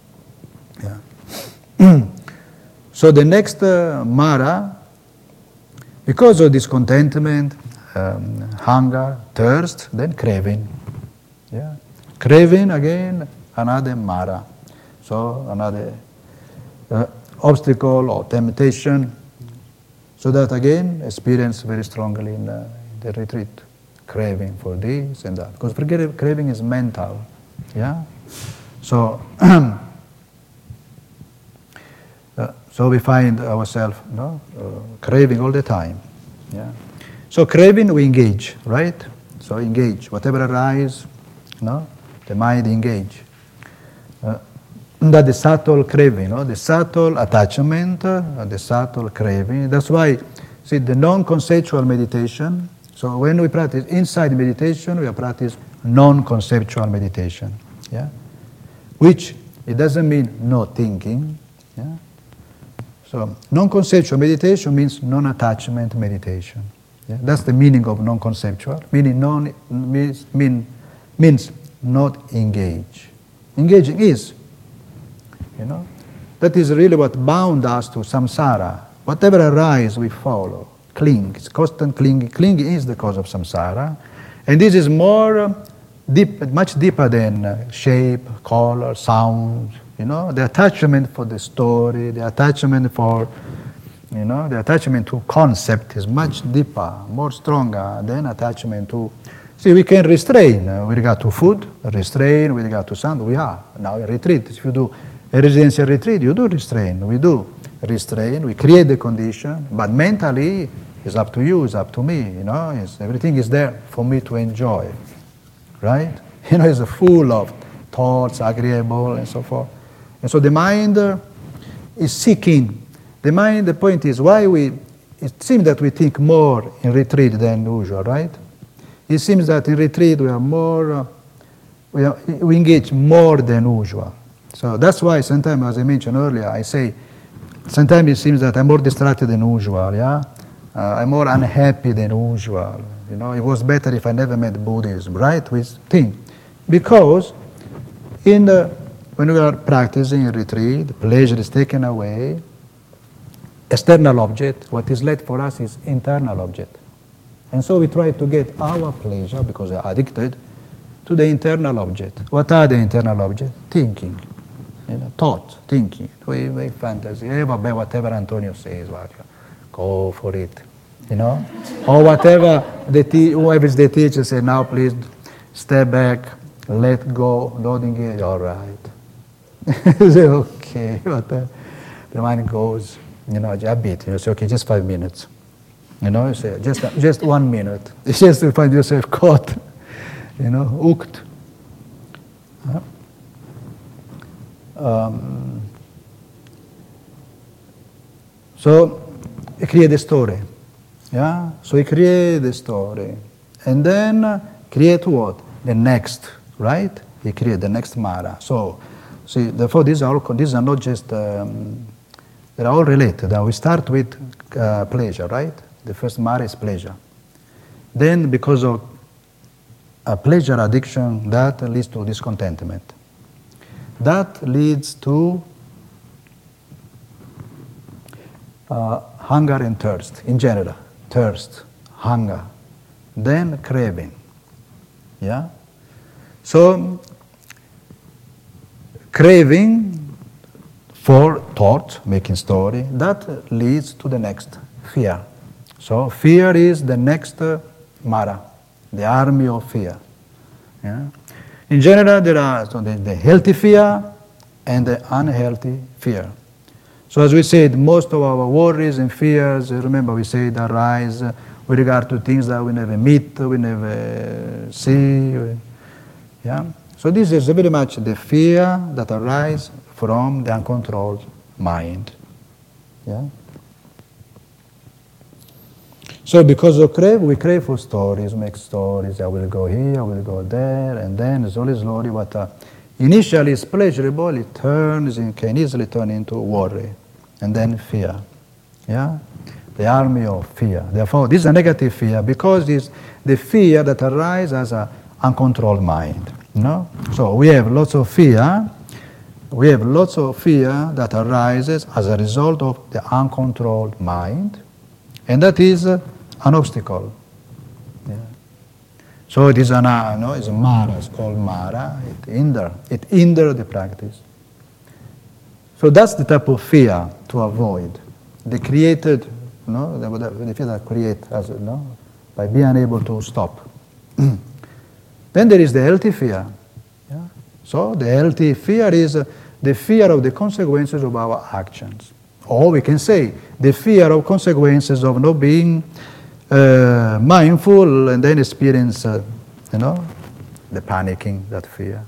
So the next Mara, because of discontentment, hunger, thirst, then craving. Craving, again, another Mara. So another obstacle or temptation, so that again experience very strongly in the retreat, craving for this and that, because craving is mental, So So we find ourselves craving all the time. Yeah. So craving, we engage, right? So engage. Whatever arises, the mind engage. That the subtle craving, the subtle attachment, the subtle craving. That's why, see, the non-conceptual meditation. So when we practice inside meditation, we practice non-conceptual meditation. Yeah, which it doesn't mean no thinking. Yeah. So non-conceptual meditation means non-attachment meditation. Yeah? That's the meaning of non-conceptual. Meaning means not engage. Engaging is. That is really what bound us to samsara. Whatever arises, we follow. Cling. It's constant clinging. Clinging is the cause of samsara. And this is more deep, much deeper than shape, color, sound. The attachment for the story, the attachment for, the attachment to concept is much deeper, more stronger than attachment to. See, we can restrain with regard to food, restrain with regard to sound. We are now in retreat. If you do a residential retreat, you do restrain. We do restrain. We create the condition, but mentally, it's up to you. It's up to me. Everything is there for me to enjoy, right? It's full of thoughts, agreeable, and so forth. And so the mind is seeking. The point is why it seems that we think more in retreat than usual, right? It seems that in retreat we are more, we engage more than usual. So that's why sometimes, as I mentioned earlier, I say, sometimes it seems that I'm more distracted than usual, yeah? I'm more unhappy than usual. It was better if I never met Buddhism, right? We think. Because when we are practicing a retreat, the pleasure is taken away. External object, what is left for us is internal object. And so we try to get our pleasure, because we are addicted, to the internal object. What are the internal objects? Thinking. Thought, thinking. We make fantasy. Whatever Antonio says, go for it. Or whatever whoever is the teacher says, now please step back, let go, don't engage. All right. Say, okay, but the mind goes, a bit. You say, okay, just 5 minutes. You say, just 1 minute. It's just to find yourself caught, hooked. So, you create a story. Yeah? So you create the story. And then create what? The next, right? You create the next Mara. So, see, therefore these are not just, they're all related. Now we start with pleasure, right? The first Mara is pleasure. Then because of a pleasure addiction, that leads to discontentment. That leads to hunger and thirst, in general. Thirst, hunger, then craving. Yeah? So, craving for thought, making story, that leads to the next, fear. So, fear is the next Mara, the army of fear. Yeah? In general, there are the healthy fear and the unhealthy fear. So as we said, most of our worries and fears, remember we said, arise with regard to things that we never meet, we never see. Yeah? So this is very much the fear that arises from the uncontrolled mind. Yeah? So because of we crave for stories, make stories. I will go here, I will go there, and then slowly what initially is pleasurable, it can easily turn into worry, and then fear. Yeah? The army of fear. Therefore, this is a negative fear because it's the fear that arises as an uncontrolled mind. So we have lots of fear. We have lots of fear that arises as a result of the uncontrolled mind, and that is an obstacle. Yeah. So it is it's a Mara. It's called Mara. It hinders the practice. So that's the type of fear to avoid. The created, the fear that create by being unable to stop. Then there is the healthy fear. Yeah? So the healthy fear is the fear of the consequences of our actions, Or we can say the fear of consequences of not being mindful and then experience, the panicking, that fear.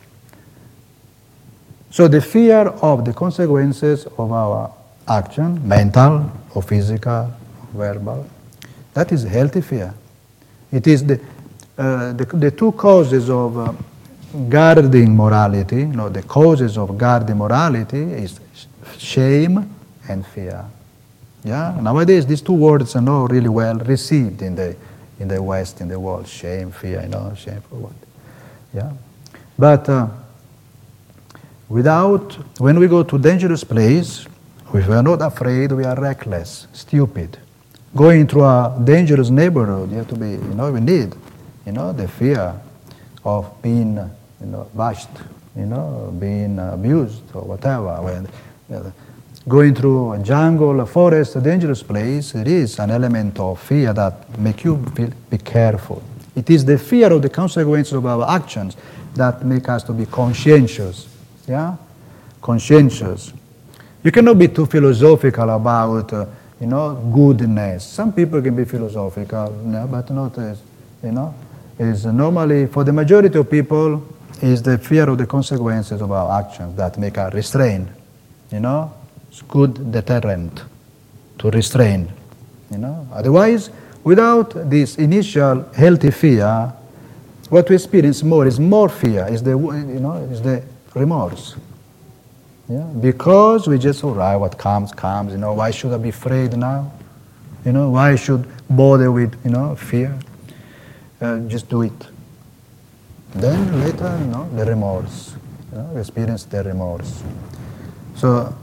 So the fear of the consequences of our action, mental or physical, verbal, that is healthy fear. It is the two causes of guarding morality, the causes of guarding morality is shame and fear. Yeah, nowadays these two words are not really well received in the West, in the world. Shame, fear, shame for what? Yeah, but when we go to dangerous place, if we are not afraid, we are reckless, stupid. Going through a dangerous neighborhood, you have to be, we need, the fear of being, bashed, being abused or whatever. Going through a jungle, a forest, a dangerous place, it is an element of fear that make you be careful. It is the fear of the consequences of our actions that make us to be conscientious. Yeah, conscientious. You cannot be too philosophical about, goodness. Some people can be philosophical, but not as, is normally, for the majority of people, is the fear of the consequences of our actions that make us restrain. It's good deterrent to restrain. Otherwise, without this initial healthy fear, what we experience is more fear, is the remorse. Yeah? Because we just, all right, what comes, why should I be afraid now? Why should bother with, fear? Just do it. Then later, the remorse. We experience the remorse. So,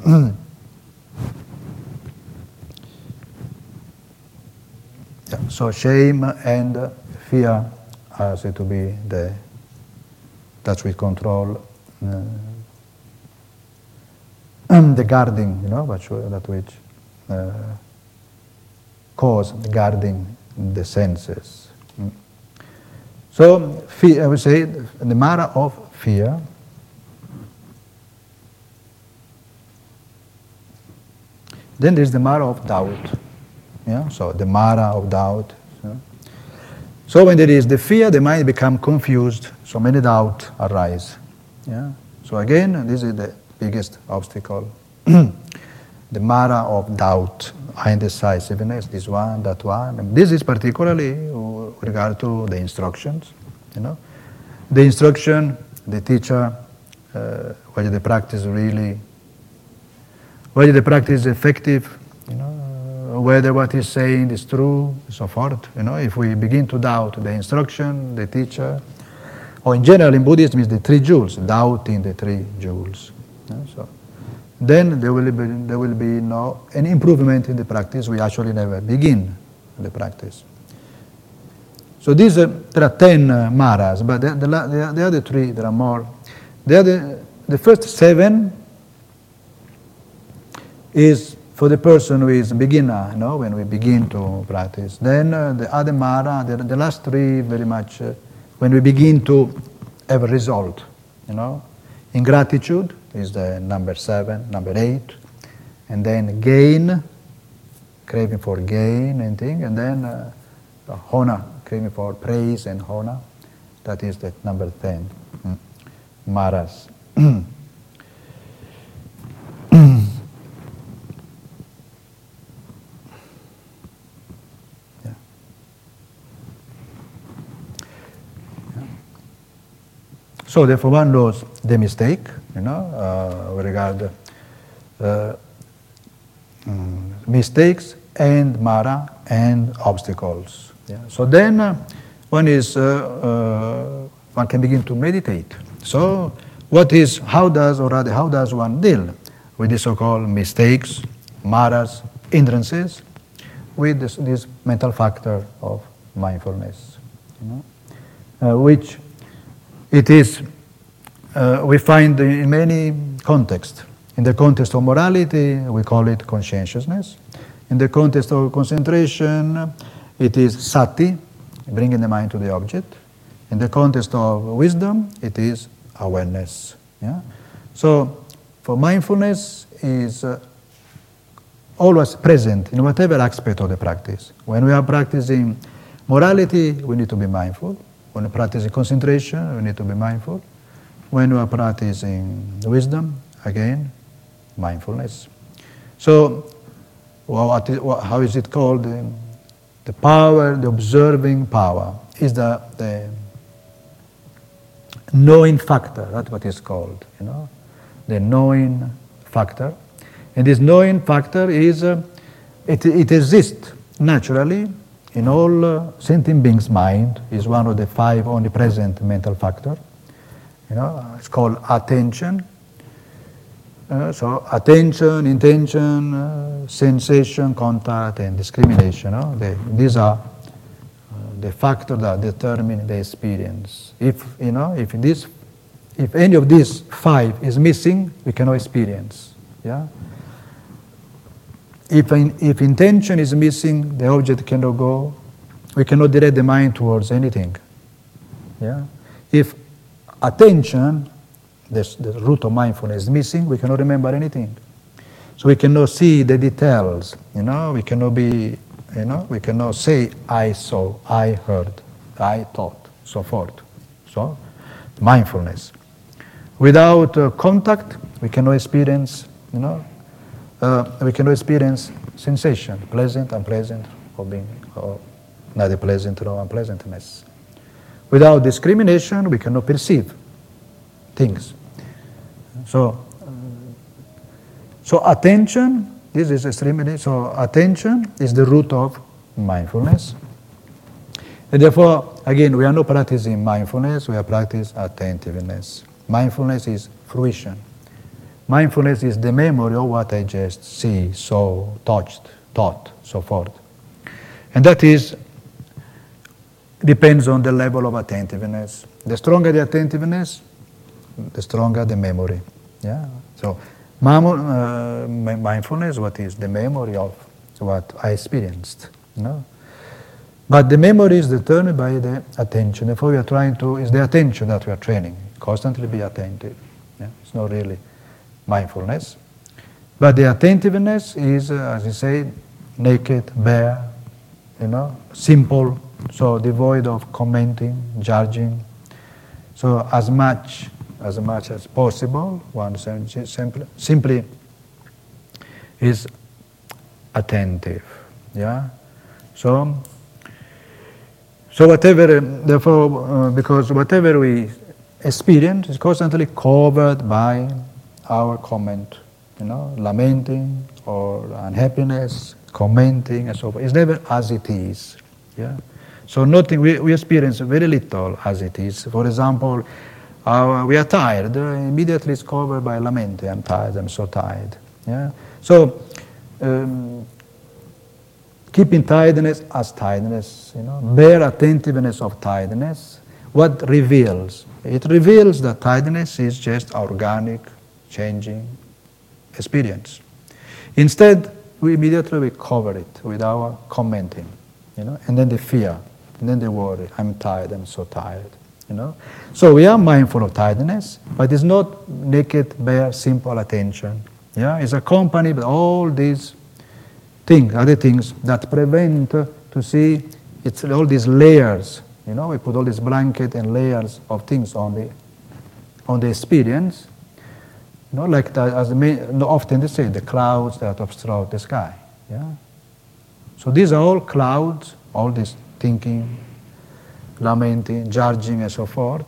so shame and fear are said to be that we control the guarding, that which cause guarding the senses. So, fear, I would say, the Mara of fear then there's the Mara of doubt. Yeah? So the Mara of doubt. Yeah? So when there is the fear, the mind becomes confused, so many doubts arise. Yeah? So again, this is the biggest obstacle. The Mara of doubt, indecisiveness, this one, that one. And this is particularly with regard to the instructions. The instruction, the teacher, whether the practice really, whether the practice is effective, whether what he's saying is true, and so forth. If we begin to doubt the instruction, the teacher, or in general in Buddhism is the three jewels, doubting the three jewels. So then there will be no any improvement in the practice. We actually never begin the practice. So there are 10 maras, but the other 3 there are more. The first 7 is for the person who is a beginner, when we begin to practice. Then the other Mara, the last 3 very much when we begin to have a result. Ingratitude is the number 7, number 8, and then gain, craving for gain and thing, and then honor, craving for praise and honor. That is the number 10, Maras. So therefore one knows the mistake, with regard mistakes and Mara and obstacles. Yeah. So then one can begin to meditate. So how does one deal with the so-called mistakes, Maras, hindrances, with this mental factor of mindfulness, which it is, we find in many contexts. In the context of morality, we call it conscientiousness. In the context of concentration, it is sati, bringing the mind to the object. In the context of wisdom, it is awareness. Yeah? So, for mindfulness is always present in whatever aspect of the practice. When we are practicing morality, we need to be mindful. When we are practicing concentration, we need to be mindful. When we are practicing wisdom, again, mindfulness. So, how is it called? The power, the observing power, is the knowing factor. That's what it's called, the knowing factor. And this knowing factor is, it exists naturally in all sentient beings' mind. Is one of the 5 omnipresent mental factors. It's called attention. So attention, intention, sensation, contact, and discrimination. These are the factors that determine the experience. If any of these 5 is missing, we cannot experience. Yeah. If intention is missing, the object cannot go. We cannot direct the mind towards anything. Yeah. If attention, the root of mindfulness, is missing, we cannot remember anything. So we cannot see the details. We cannot be. We cannot say, I saw, I heard, I thought, so forth. So, mindfulness. Without contact, we cannot experience. We cannot experience sensation, pleasant, unpleasant, or neither pleasant nor unpleasantness. Without discrimination, we cannot perceive things. So attention, this is extremely, so attention is the root of mindfulness. And therefore, again, we are not practicing mindfulness, we are practicing attentiveness. Mindfulness is fruition. Mindfulness is the memory of what I just see, saw, touched, thought, so forth. And that depends on the level of attentiveness. The stronger the attentiveness, the stronger the memory. Yeah. So mindfulness, what is the memory of what I experienced. But the memory is determined by the attention. Therefore, we are it's the attention that we are training. Constantly be attentive. Yeah? It's not really mindfulness. But the attentiveness is, as you say, naked, bare, simple, so devoid of commenting, judging. So as much as possible, one simply is attentive. Yeah. So whatever, therefore, because whatever we experience is constantly covered by our comment, lamenting or unhappiness, commenting, and so forth. It's never as it is. Yeah. So nothing. We experience very little as it is. For example, we are tired. Immediately it's covered by lamenting. I'm tired. I'm so tired. Yeah. So keeping tiredness as tiredness. Bare attentiveness of tiredness. What reveals? It reveals that tiredness is just organic, changing experience. Instead, we immediately cover it with our commenting, and then the fear, and then the worry. I'm tired. I'm so tired. So we are mindful of tiredness, but it's not naked, bare, simple attention. Yeah, it's accompanied by all these things, other things that prevent to see. It's all these layers. We put all this blanket and layers of things on the experience. Like that, as often they say, the clouds that obstruct the sky. Yeah. So these are all clouds, all this thinking, lamenting, judging, and so forth,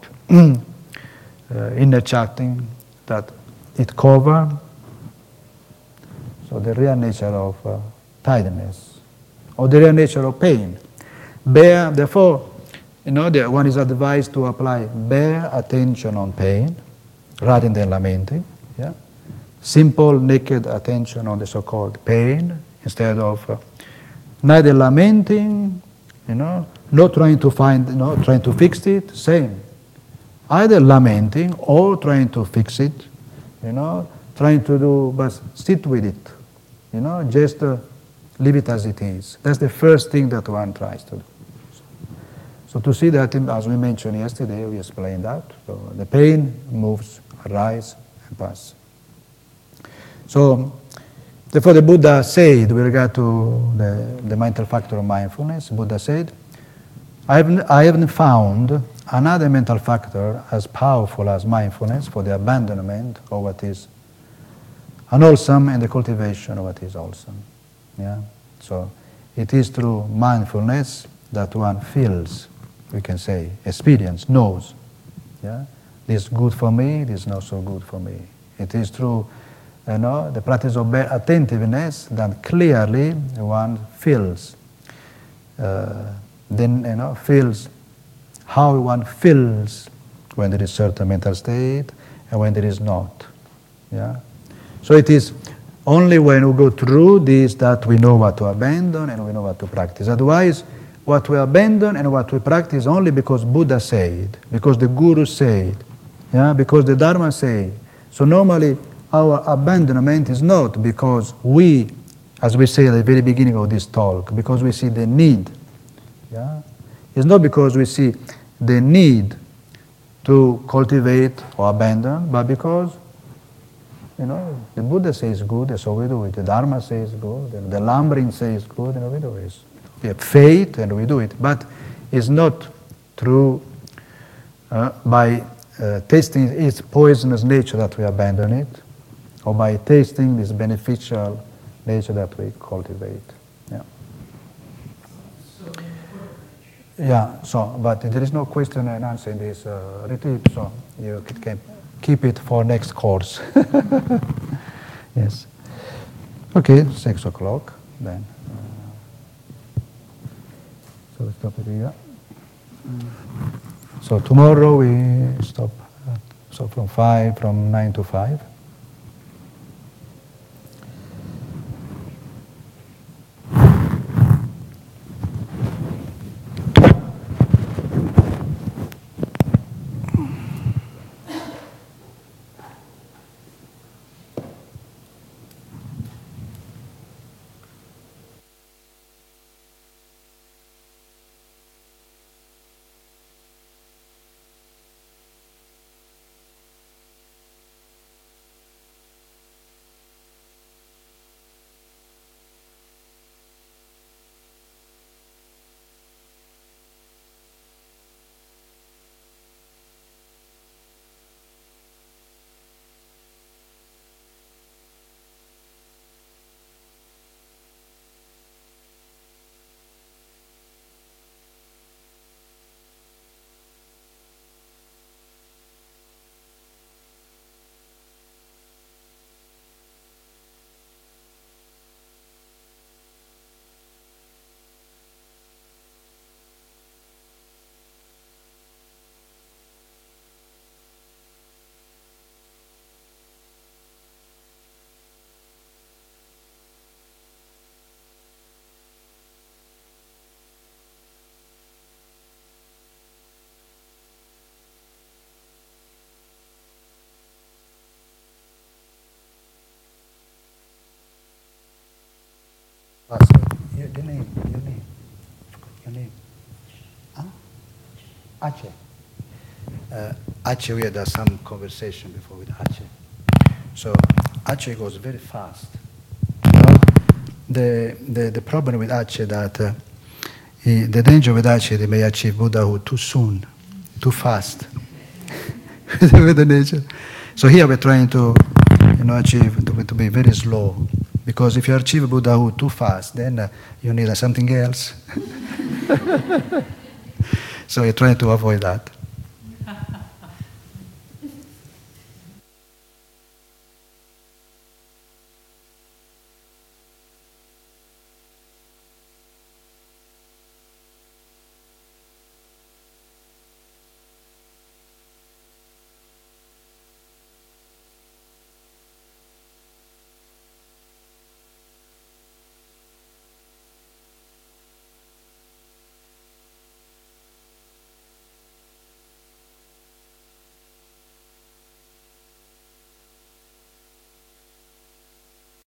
inner chatting, that it covers. So the real nature of tiredness, or the real nature of pain. Therefore, one is advised to apply bare attention on pain, rather than lamenting. Yeah? Simple, naked attention on the so-called pain, instead of neither lamenting, not trying to trying to fix it, same. Either lamenting or trying to fix it, trying to do, but sit with it, just leave it as it is. That's the first thing that one tries to do. So to see that, as we mentioned yesterday, we explained that. So the pain moves, arises, and passes. So Therefore, the Buddha said, with regard to the mental factor of mindfulness, Buddha said, I haven't found another mental factor as powerful as mindfulness for the abandonment of what is unwholesome and the cultivation of what is wholesome. Yeah? So it is through mindfulness that one feels, we can say, experience, knows. Yeah? This is good for me, this is not so good for me. It is through the practice of attentiveness that clearly one feels, feels how one feels when there is certain mental state and when there is not. Yeah? So it is only when we go through this that we know what to abandon and we know what to practice. Otherwise, what we abandon and what we practice only because Buddha said, because the Guru said, yeah, because the Dharma said. So normally our abandonment is not because we, as we say at the very beginning of this talk, because we see the need. Yeah? It's not because we see the need to cultivate or abandon, but because the Buddha says good, so we do it. The Dharma says good, and the Lamrim says good, and we do it. We have faith, and we do it. But it's not through by tasting its poisonous nature that we abandon it, or by tasting this beneficial nature that we cultivate. Yeah. Yeah. So, but there is no question and answer in this retreat, so you can keep it for next course. Yes. Okay, 6 o'clock then. So we stop it here. So tomorrow we stop. So from 9 to 5. Your name. Huh? Aceh. Aceh, we had some conversation before with Aceh. So Aceh goes very fast. The problem with Aceh that the danger with Aceh, they may achieve Buddhahood too soon, too fast. With the nature. So here we're trying to achieve to be very slow. Because if you achieve Buddhahood too fast, then you need something else. So you're trying to avoid that.